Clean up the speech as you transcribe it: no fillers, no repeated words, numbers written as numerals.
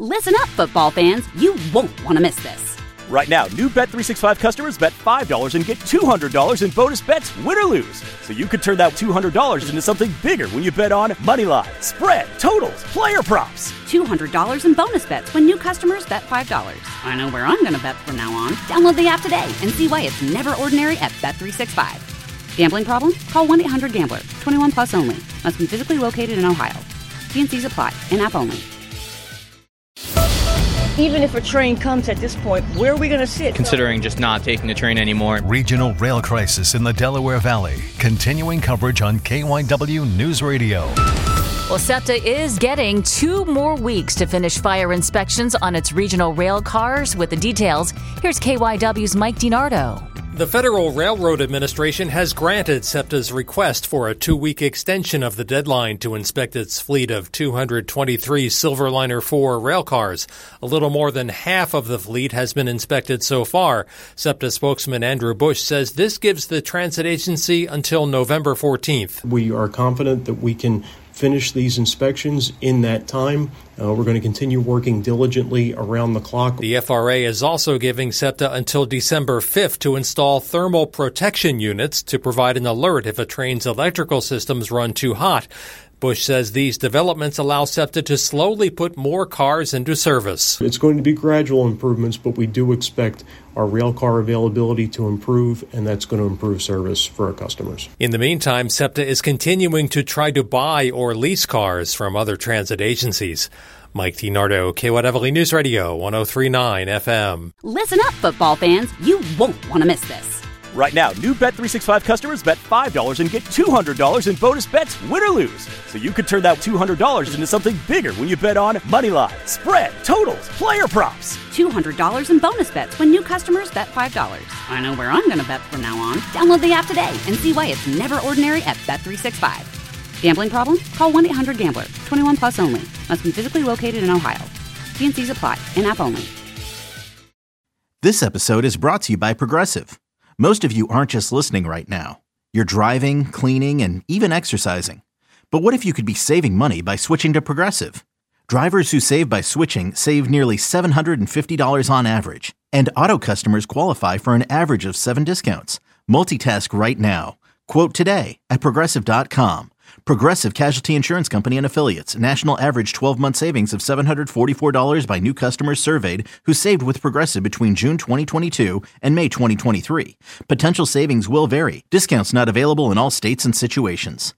Listen up, football fans. You won't want to miss this. Right now, new Bet365 customers bet $5 and get $200 in bonus bets, win or lose. So you could turn that $200 into something bigger when you bet on moneyline, spread, totals, player props. $200 in bonus bets when new customers bet $5. I know where I'm going to bet from now on. Download the app today and see why it's never ordinary at Bet365. Gambling problem? Call 1-800-GAMBLER. 21 plus only. Must be physically located in Ohio. T&Cs apply. In-app only. Even if a train comes at this point, where are we going to sit? Considering just not taking the train anymore. Regional rail crisis in the Delaware Valley. Continuing coverage on KYW News Radio. Well, SEPTA is getting 2 more weeks to finish fire inspections on its regional rail cars. With the details, here's KYW's Mike DiNardo. The Federal Railroad Administration has granted SEPTA's request for a 2-week extension of the deadline to inspect its fleet of 223 Silverliner 4 railcars. A little more than half of the fleet has been inspected so far. SEPTA spokesman Andrew Bush says this gives the transit agency until November 14th. We are confident that we can finish these inspections in that time. We're going to continue working diligently around the clock. The FRA is also giving SEPTA until December 5th to install thermal protection units to provide an alert if a train's electrical systems run too hot. Bush says these developments allow SEPTA to slowly put more cars into service. It's going to be gradual improvements, but we do expect our rail car availability to improve, and that's going to improve service for our customers. In the meantime, SEPTA is continuing to try to buy or lease cars from other transit agencies. Mike DiNardo, KYW News Radio, 103.9 FM. Listen up, football fans. You won't want to miss this. Right now, new Bet365 customers bet $5 and get $200 in bonus bets, win or lose. So you could turn that $200 into something bigger when you bet on moneyline, spread, totals, player props. $200 in bonus bets when new customers bet $5. I know where I'm going to bet from now on. Download the app today and see why it's never ordinary at Bet365. Gambling problem? Call 1-800-GAMBLER. 21 plus only. Must be physically located in Ohio. T&Cs apply. In-app only. This episode is brought to you by Progressive. Most of you aren't just listening right now. You're driving, cleaning, and even exercising. But what if you could be saving money by switching to Progressive? Drivers who save by switching save nearly $750 on average. And auto customers qualify for an average of 7 discounts. Multitask right now. Quote today at Progressive.com. Progressive Casualty Insurance Company and Affiliates. National average 12-month savings of $744 by new customers surveyed who saved with Progressive between June 2022 and May 2023. Potential savings will vary. Discounts not available in all states and situations.